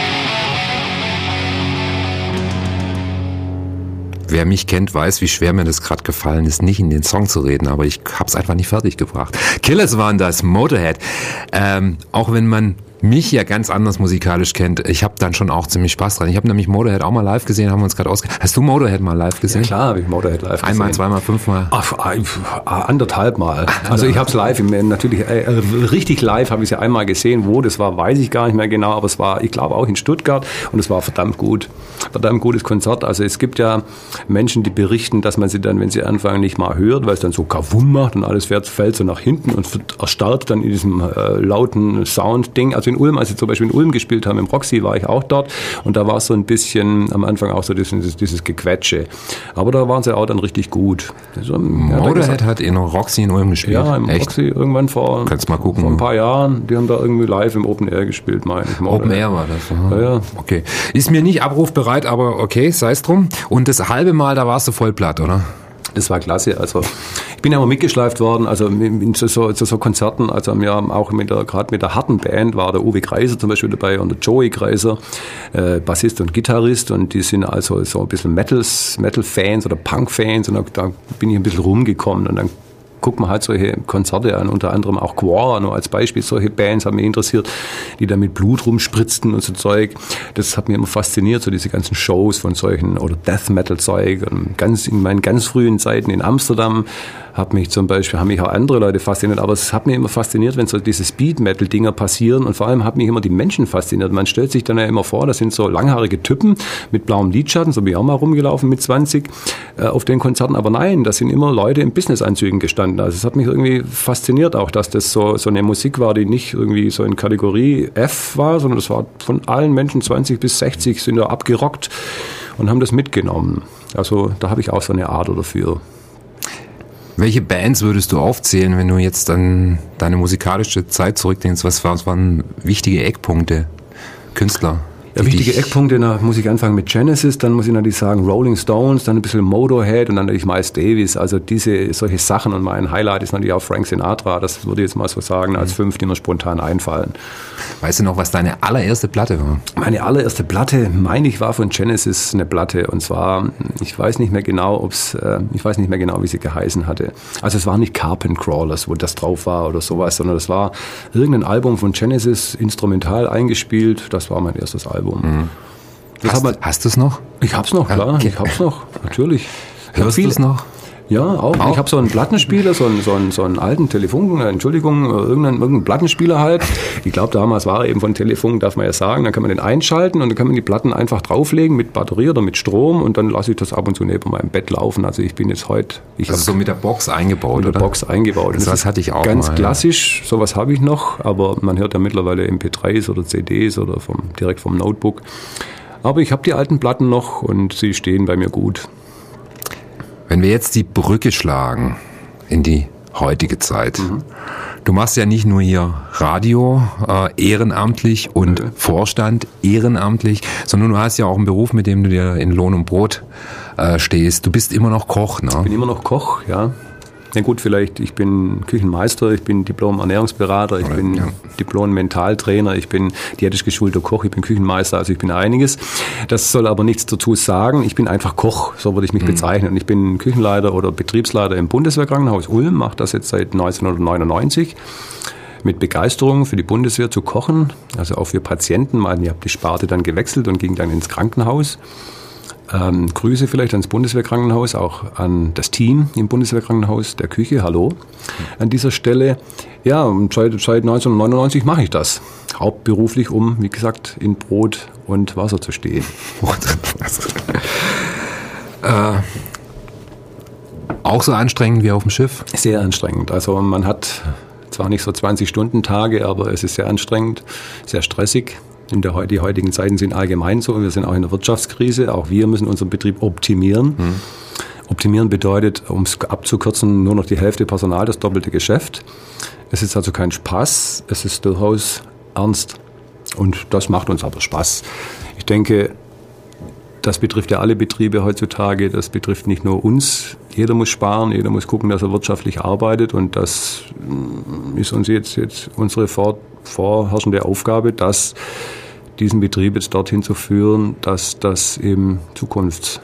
Wer mich kennt, weiß, wie schwer mir das gerade gefallen ist, nicht in den Song zu reden, aber ich habe es einfach nicht fertig gebracht. Killers waren das, Motorhead. Ähm, auch wenn man mich ja ganz anders musikalisch kennt, ich habe dann schon auch ziemlich Spaß dran. Ich habe nämlich Motorhead auch mal live gesehen, haben wir uns gerade ausge... Hast du Motorhead mal live gesehen? Ja, klar habe ich Motorhead live gesehen. Einmal, zweimal, fünfmal? Ach, anderthalb Mal. Also ich habe es live, natürlich äh, richtig live habe ich es ja einmal gesehen. Wo das war, weiß ich gar nicht mehr genau, aber es war, ich glaube, auch in Stuttgart und es war verdammt gut. Verdammt gutes Konzert. Also es gibt ja Menschen, die berichten, dass man sie dann, wenn sie anfangen, nicht mal hört, weil es dann so kavum macht und alles fällt so nach hinten und erstarrt dann in diesem äh, lauten Sound-Ding. Also in Ulm, als wir zum Beispiel in Ulm gespielt haben, im Roxy war ich auch dort und da war es so ein bisschen am Anfang auch so dieses, dieses Gequetsche. Aber da waren sie auch dann richtig gut. Also, Motorhead hat in Roxy in Ulm gespielt? Ja, im Echt? Roxy irgendwann vor, Kannst mal gucken. vor ein paar Jahren. Die haben da irgendwie live im Open Air gespielt, meine ich. Open Air war das? Ja, ja. Okay. Ist mir nicht abrufbereit, aber okay, sei es drum. Und das halbe Mal, da warst du voll platt, oder? Das war klasse. Also ich bin ja immer mitgeschleift worden, also in so, so, so Konzerten, also wir haben auch mit der, gerade mit der harten Band war der Uwe Kreiser zum Beispiel dabei und der Joey Kreiser, äh, Bassist und Gitarrist und die sind also so ein bisschen Metals, Metal-Fans oder Punk-Fans und da, da bin ich ein bisschen rumgekommen und dann guckt man halt solche Konzerte an, unter anderem auch Quora, nur als Beispiel, solche Bands haben mich interessiert, die da mit Blut rumspritzten und so Zeug. Das hat mich immer fasziniert, so diese ganzen Shows von solchen, oder Death Metal Zeug. Und ganz, in meinen ganz frühen Zeiten in Amsterdam hat mich zum Beispiel, haben mich auch andere Leute fasziniert, aber es hat mich immer fasziniert, wenn so diese Speed Metal Dinger passieren und vor allem hat mich immer die Menschen fasziniert. Man stellt sich dann ja immer vor, das sind so langhaarige Typen mit blauem Lidschatten, so bin ich auch mal rumgelaufen mit zwanzig äh, auf den Konzerten, aber nein, das sind immer Leute in Businessanzügen gestanden. Also es hat mich irgendwie fasziniert auch, dass das so, so eine Musik war, die nicht irgendwie so in Kategorie F war, sondern das war von allen Menschen zwanzig bis sechzig sind da abgerockt und haben das mitgenommen. Also da habe ich auch so eine Ader dafür. Welche Bands würdest du aufzählen, wenn du jetzt an deine musikalische Zeit zurückdenkst? Was waren wichtige Eckpunkte, Künstler? Ja, wichtige Eckpunkte, da muss ich anfangen mit Genesis, dann muss ich natürlich sagen Rolling Stones, dann ein bisschen Motorhead und dann natürlich Miles Davis, also diese, solche Sachen und mein Highlight ist natürlich auch Frank Sinatra, das würde ich jetzt mal so sagen, als fünf, die mir spontan einfallen. Weißt du noch, was deine allererste Platte war? Meine allererste Platte, meine ich, war von Genesis eine Platte und zwar, ich weiß nicht mehr genau, ob's, äh, ich weiß nicht mehr genau, wie sie geheißen hatte. Also es war nicht Carpent Crawlers, wo das drauf war oder sowas, sondern es war irgendein Album von Genesis, instrumental eingespielt, das war mein erstes Album. Mhm. Hast, hast du es noch? Ich hab's noch, klar. Okay. Ich hab's noch, natürlich. Hörst du es noch? Ja, auch. auch. Ich habe so einen Plattenspieler, so einen, so einen, so einen alten Telefon, Entschuldigung, irgendeinen, irgendeinen Plattenspieler halt. Ich glaube, damals war er eben von Telefon, darf man ja sagen. Dann kann man den einschalten und dann kann man die Platten einfach drauflegen mit Batterie oder mit Strom und dann lasse ich das ab und zu neben meinem Bett laufen. Also ich bin jetzt heute... Ich also so mit der Box eingebaut, mit der oder? Box eingebaut. Das, das hatte ich auch ganz mal. Ganz klassisch, ja. Sowas habe ich noch, aber man hört ja mittlerweile M P dreis oder C Ds oder vom, direkt vom Notebook. Aber ich habe die alten Platten noch und sie stehen bei mir gut. Wenn wir jetzt die Brücke schlagen in die heutige Zeit. Mhm. Du machst ja nicht nur hier Radio äh, ehrenamtlich und mhm. Vorstand ehrenamtlich, sondern du hast ja auch einen Beruf, mit dem du dir in Lohn und Brot äh, stehst. Du bist immer noch Koch, ne? Ich bin immer noch Koch, ja. Na gut, vielleicht, ich bin Küchenmeister, ich bin Diplom-Ernährungsberater, ich Oder, bin ja. Diplom-Mentaltrainer, ich bin diätisch geschulter Koch, ich bin Küchenmeister, also ich bin einiges. Das soll aber nichts dazu sagen. Ich bin einfach Koch, so würde ich mich mhm. bezeichnen. Und ich bin Küchenleiter oder Betriebsleiter im Bundeswehrkrankenhaus Ulm, mache das jetzt seit neunzehnhundertneunundneunzig. Mit Begeisterung für die Bundeswehr zu kochen, also auch für Patienten. Ich habe die Sparte dann gewechselt und ging dann ins Krankenhaus. Ähm, Grüße vielleicht ans Bundeswehrkrankenhaus, auch an das Team im Bundeswehrkrankenhaus der Küche. Hallo an dieser Stelle. Ja, und seit, seit neunzehnhundertneunundneunzig mache ich das. Hauptberuflich, um, wie gesagt, in Brot und Wasser zu stehen. äh, auch so anstrengend wie auf dem Schiff? Sehr anstrengend. Also man hat zwar nicht so zwanzig-Stunden-Tage, aber es ist sehr anstrengend, sehr stressig. In der, die heutigen Zeiten sind allgemein so. Wir sind auch in der Wirtschaftskrise. Auch wir müssen unseren Betrieb optimieren. Mhm. Optimieren bedeutet, um es abzukürzen, nur noch die Hälfte Personal, das doppelte Geschäft. Es ist also kein Spaß, es ist durchaus ernst. Und das macht uns aber Spaß. Ich denke, das betrifft ja alle Betriebe heutzutage. Das betrifft nicht nur uns. Jeder muss sparen, jeder muss gucken, dass er wirtschaftlich arbeitet. Und das ist uns jetzt, jetzt unsere vor, vorherrschende Aufgabe, dass diesen Betrieb jetzt dorthin zu führen, dass das eben Zukunft,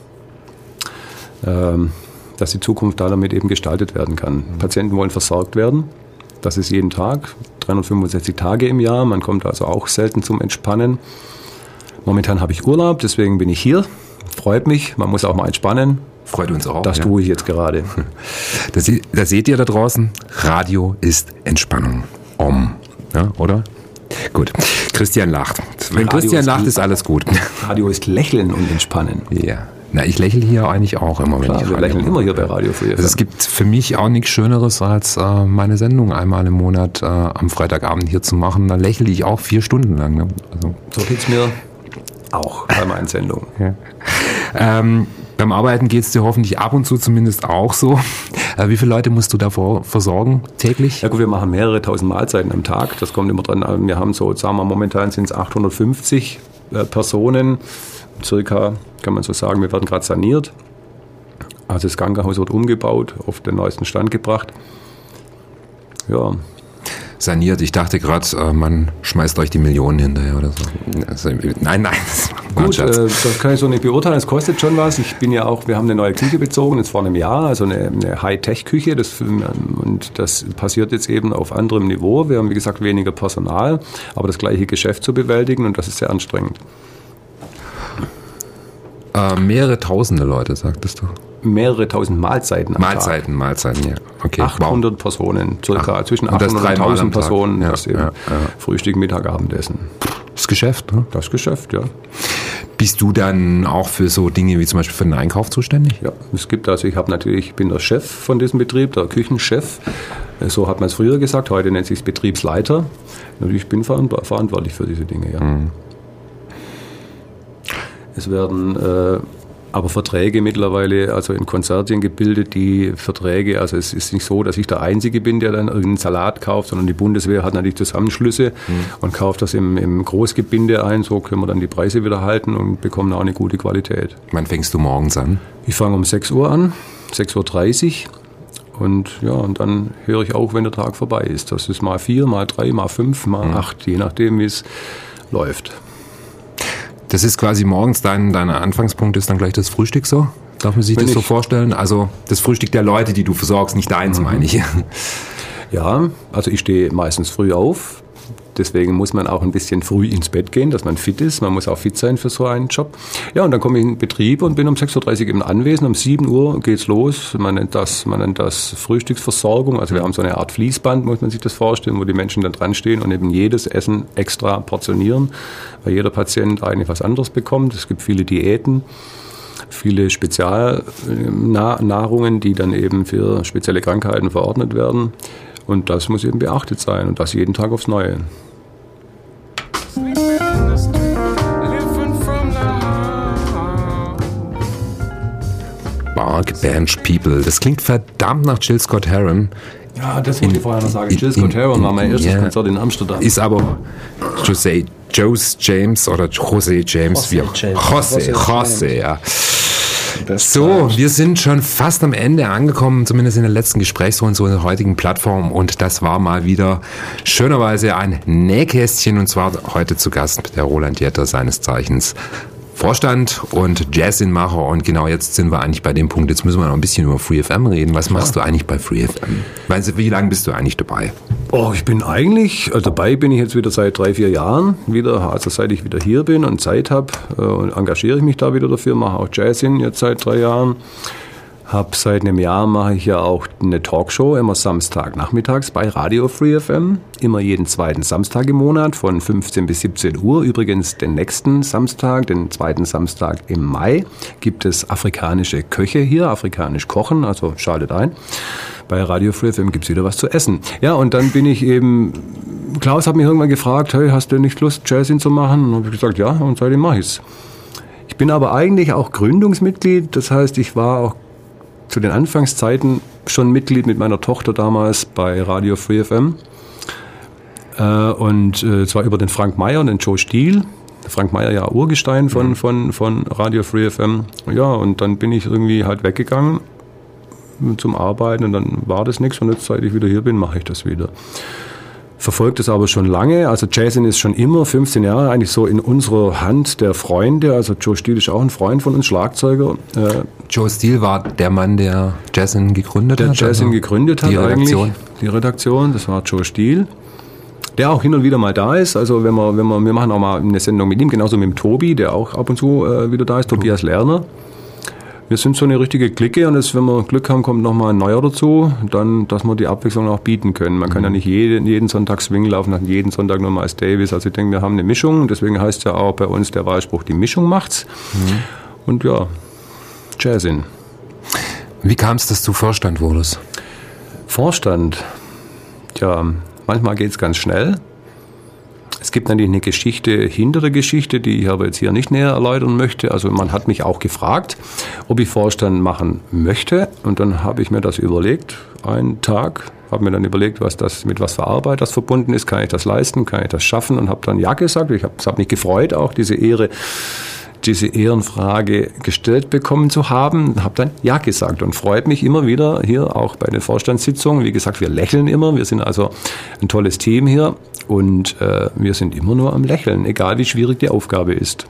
ähm, dass die Zukunft damit eben gestaltet werden kann. Mhm. Patienten wollen versorgt werden. Das ist jeden Tag, dreihundertfünfundsechzig Tage im Jahr. Man kommt also auch selten zum Entspannen. Momentan habe ich Urlaub, deswegen bin ich hier. Freut mich, man muss auch mal entspannen. Freut uns auch. Das ja. tue ich jetzt gerade. Das, das seht ihr da draußen. Radio ist Entspannung. Om. Ja, oder? Gut. Christian lacht. Wenn Radio Christian lacht, ist alles gut. Radio ist Lächeln und Entspannen. Ja. Na, ich lächle hier eigentlich auch immer, wenn Klar, ich wir Radio lächeln immer hier bei Radio Free F M. Also es gibt für mich auch nichts Schöneres, als äh, meine Sendung einmal im Monat äh, am Freitagabend hier zu machen. Da lächle ich auch vier Stunden lang. Ne? Also, so geht's mir auch bei meinen Sendungen. Ja. Ähm, beim Arbeiten geht es dir hoffentlich ab und zu zumindest auch so. Äh, wie viele Leute musst du davor versorgen täglich? Ja gut, wir machen mehrere tausend Mahlzeiten am Tag. Das kommt immer dran. Wir haben so, sagen wir momentan sind es achthundertfünfzig äh, Personen. Circa, kann man so sagen, wir werden gerade saniert. Also das Krankenhaus wird umgebaut, auf den neuesten Stand gebracht. Ja. Saniert, ich dachte gerade, äh, man schmeißt euch die Millionen hinterher oder so. Also, nein, nein. Gut, äh, das kann ich so nicht beurteilen. Es kostet schon was. Ich bin ja auch, wir haben eine neue Küche bezogen, jetzt vor einem Jahr, also eine, eine Hightech-Küche. Das, und das passiert jetzt eben auf anderem Niveau. Wir haben, wie gesagt, weniger Personal, aber das gleiche Geschäft zu bewältigen und das ist sehr anstrengend. Äh, mehrere tausende Leute, sagtest du? Mehrere tausend Mahlzeiten am Mahlzeiten, Tag. Mahlzeiten, ja. Okay. achthundert wow. Personen, circa Ach, zwischen achthundert und tausend Personen, ja, das eben ja, ja. Frühstück, Mittag, Abendessen. Das Geschäft, ne? Das Geschäft, ja. Bist du dann auch für so Dinge wie zum Beispiel für den Einkauf zuständig? Ja, es gibt also, ich habe natürlich, ich bin der Chef von diesem Betrieb, der Küchenchef. So hat man es früher gesagt, heute nennt sich Betriebsleiter. Ich bin verantwortlich für diese Dinge, ja. Mhm. Es werden äh, aber Verträge mittlerweile, also in Konsortien gebildet, die Verträge, also es ist nicht so, dass ich der Einzige bin, der dann irgendeinen Salat kauft, sondern die Bundeswehr hat natürlich Zusammenschlüsse mhm. und kauft das im, im Großgebinde ein, so können wir dann die Preise wieder halten und bekommen auch eine gute Qualität. Wann fängst du morgens an? Ich fange um sechs Uhr an, sechs Uhr dreißig und ja, und dann höre ich auf, wenn der Tag vorbei ist. Das ist mal vier, mal drei, mal fünf, mal mhm. acht, je nachdem, wie es läuft. Das ist quasi morgens, dein, dein Anfangspunkt ist dann gleich das Frühstück so? Darf man sich Wenn das so vorstellen? Also das Frühstück der Leute, die du versorgst, nicht deins, mhm. meine ich. Ja, also ich stehe meistens früh auf. Deswegen muss man auch ein bisschen früh ins Bett gehen, dass man fit ist. Man muss auch fit sein für so einen Job. Ja, und dann komme ich in den Betrieb und bin um sechs Uhr dreißig eben anwesend. Um sieben Uhr geht's los. Man nennt das, man nennt das Frühstücksversorgung. Also wir haben so eine Art Fließband, muss man sich das vorstellen, wo die Menschen dann dran stehen und eben jedes Essen extra portionieren, weil jeder Patient eigentlich was anderes bekommt. Es gibt viele Diäten, viele Spezialnahrungen, die dann eben für spezielle Krankheiten verordnet werden. Und das muss eben beachtet sein und das jeden Tag aufs Neue. Bark Bench People. Das klingt verdammt nach Jill Scott Heron. Ja, das wollte ich vorher noch sagen. Jill Scott Heron war mein erstes yeah. Konzert in Amsterdam. Ist aber Jose Jose James oder Jose James. Jose, wie James. Jose, Jose, Jose, ja. So, wir sind schon fast am Ende angekommen, zumindest in der letzten Gesprächsrunde unserer heutigen Plattform. Und das war mal wieder schönerweise ein Nähkästchen. Und zwar heute zu Gast der Roland Jetter, seines Zeichens Vorstand und Jazzinmacher. Und genau jetzt sind wir eigentlich bei dem Punkt, jetzt müssen wir noch ein bisschen über Free F M reden. Was machst ja. du eigentlich bei Free F M? Weißt du, wie lange bist du eigentlich dabei? Oh, ich bin eigentlich, also dabei bin ich jetzt wieder seit drei, vier Jahren wieder, also seit ich wieder hier bin und Zeit habe, äh, engagiere ich mich da wieder dafür, mache auch Jazzin jetzt seit drei Jahren. Hab seit einem Jahr mache ich ja auch eine Talkshow, immer Samstag nachmittags bei Radio Free F M. Immer jeden zweiten Samstag im Monat von fünfzehn bis siebzehn Uhr. Übrigens den nächsten Samstag, den zweiten Samstag im Mai, gibt es afrikanische Köche hier, afrikanisch kochen, also schaltet ein. Bei Radio Free F M gibt es wieder was zu essen. Ja, und dann bin ich eben, Klaus hat mich irgendwann gefragt, hey, hast du nicht Lust, Jazzin zu machen? Und dann habe ich gesagt, ja, und seitdem mache ich's. Ich bin aber eigentlich auch Gründungsmitglied, das heißt, ich war auch zu den Anfangszeiten schon Mitglied mit meiner Tochter damals bei Radio Free F M. Äh, und äh, zwar über den Frank Meyer und den Joe Stiel. Frank Meyer ja Urgestein von, mhm. von, von Radio Free F M. Ja, und dann bin ich irgendwie halt weggegangen zum Arbeiten und dann war das nichts. Und jetzt, seit ich wieder hier bin, mache ich das wieder. Verfolgt es aber schon lange. Also Jazzin ist schon immer fünfzehn Jahre eigentlich so in unserer Hand der Freunde. Also Joe Stiel ist auch ein Freund von uns, Schlagzeuger. Äh, Joe Stiel war der Mann, der Jazzin gegründet der hat? Der Jazzin also gegründet hat die Redaktion. eigentlich. Die Redaktion, das war Joe Stiel. Der auch hin und wieder mal da ist. Also wenn wir, wenn wir, wir machen auch mal eine Sendung mit ihm, genauso mit dem Tobi, der auch ab und zu äh, wieder da ist, Tobias Lerner. Wir sind so eine richtige Clique und jetzt, wenn wir Glück haben, kommt noch mal ein neuer dazu, dann, dass wir die Abwechslung auch bieten können. Man kann ja nicht jeden, jeden Sonntag Swing laufen, jeden Sonntag nur Miles Davis. Also ich denke, wir haben eine Mischung. Deswegen heißt ja auch bei uns der Wahlspruch, die Mischung macht's. Mhm. Und ja, Jazzin. Wie kam es, dass du Vorstand wurdest? Vorstand? Tja, manchmal geht's ganz schnell. Es gibt natürlich eine Geschichte hinter der Geschichte, die ich aber jetzt hier nicht näher erläutern möchte. Also man hat mich auch gefragt, ob ich Vorstand machen möchte. Und dann habe ich mir das überlegt, einen Tag, habe mir dann überlegt, was das, mit was für Arbeit das verbunden ist. Kann ich das leisten, kann ich das schaffen? Und habe dann ja gesagt. Ich habe, es hat mich gefreut, auch diese Ehre, diese Ehrenfrage gestellt bekommen zu haben, habe dann ja gesagt und freut mich immer wieder hier auch bei den Vorstandssitzungen. Wie gesagt, wir lächeln immer, wir sind also ein tolles Team hier und äh, wir sind immer nur am Lächeln, egal wie schwierig die Aufgabe ist.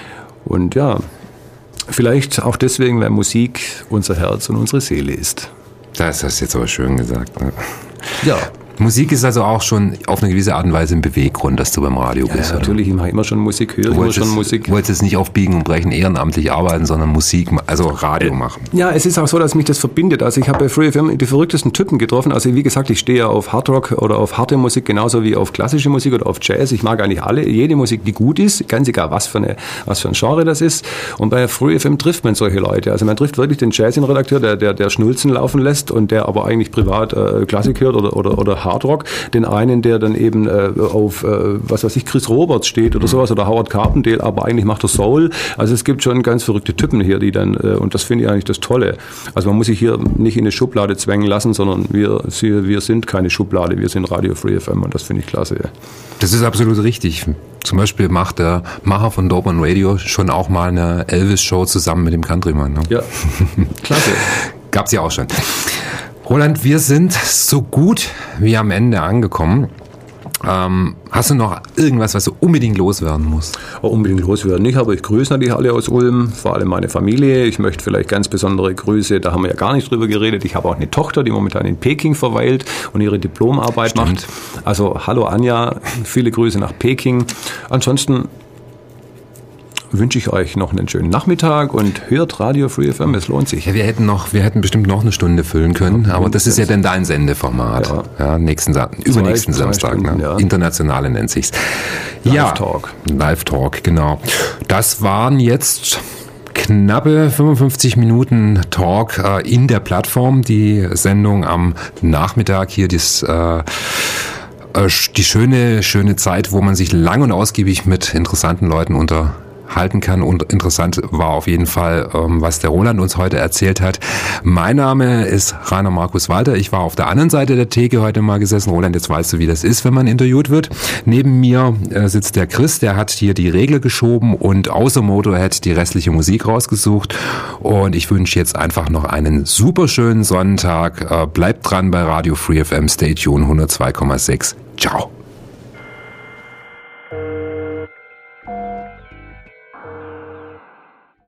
Und ja, vielleicht auch deswegen, weil Musik unser Herz und unsere Seele ist. Das hast du jetzt aber schön gesagt. Ne? Ja. Musik ist also auch schon auf eine gewisse Art und Weise ein Beweggrund, dass du beim Radio ja, bist. Ja, natürlich, ich mache immer schon Musik, höre immer schon Musik. Du wolltest nicht auf Biegen und Brechen ehrenamtlich arbeiten, sondern Musik, also Radio machen. Ja, es ist auch so, dass mich das verbindet. Also ich habe bei Free F M die verrücktesten Typen getroffen. Also wie gesagt, ich stehe ja auf Hardrock oder auf harte Musik, genauso wie auf klassische Musik oder auf Jazz. Ich mag eigentlich alle, jede Musik, die gut ist, ganz egal, was für, eine, was für ein Genre das ist. Und bei Free F M trifft man solche Leute. Also man trifft wirklich den Jazzin-Redakteur, der, der, der Schnulzen laufen lässt und der aber eigentlich privat äh, Klassik hört oder, oder, oder Hardrock. Den einen, der dann eben äh, auf, äh, was weiß ich, Chris Roberts steht oder sowas oder Howard Carpendale, aber eigentlich macht er Soul. Also es gibt schon ganz verrückte Typen hier, die dann, äh, und das finde ich eigentlich das Tolle. Also man muss sich hier nicht in eine Schublade zwängen lassen, sondern wir, wir sind keine Schublade, wir sind Radio Free F M und das finde ich klasse. Das ist absolut richtig. Zum Beispiel macht der Macher von Dope on Radio schon auch mal eine Elvis-Show zusammen mit dem Countryman. Ne? Ja, klasse. Gab's ja auch schon. Roland, wir sind so gut wie am Ende angekommen. Ähm, hast du noch irgendwas, was du unbedingt loswerden musst? Oh, unbedingt loswerden nicht, aber ich grüße natürlich alle aus Ulm, vor allem meine Familie. Ich möchte vielleicht ganz besondere Grüße, da haben wir ja gar nicht drüber geredet. Ich habe auch eine Tochter, die momentan in Peking verweilt und ihre Diplomarbeit Stimmt. macht. Also hallo Anja, viele Grüße nach Peking. Ansonsten wünsche ich euch noch einen schönen Nachmittag und hört Radio Free F M, es lohnt sich. Ja, wir hätten noch, wir hätten bestimmt noch eine Stunde füllen können, ja, aber das ist ja dann dein Sendeformat. Ja, ja nächsten Sa- übernächsten zwei, Samstag. Zwei Stunden, ne? Ja. Internationale nennt sich's. Live ja, Talk. Live Talk, genau. Das waren jetzt knappe fünfundfünfzig Minuten Talk äh, in der Plattform, die Sendung am Nachmittag hier, das äh, die schöne, schöne Zeit, wo man sich lang und ausgiebig mit interessanten Leuten unter halten kann. Und interessant war auf jeden Fall, ähm, was der Roland uns heute erzählt hat. Mein Name ist Rainer Markus Walter. Ich war auf der anderen Seite der Theke heute mal gesessen. Roland, jetzt weißt du, wie das ist, wenn man interviewt wird. Neben mir äh, sitzt der Chris, der hat hier die Regler geschoben und außer Motorhead die restliche Musik rausgesucht. Und ich wünsche jetzt einfach noch einen super schönen Sonntag. Äh, bleibt dran bei Radio Free F M, Stay Tuned hundertzwei Komma sechs. Ciao.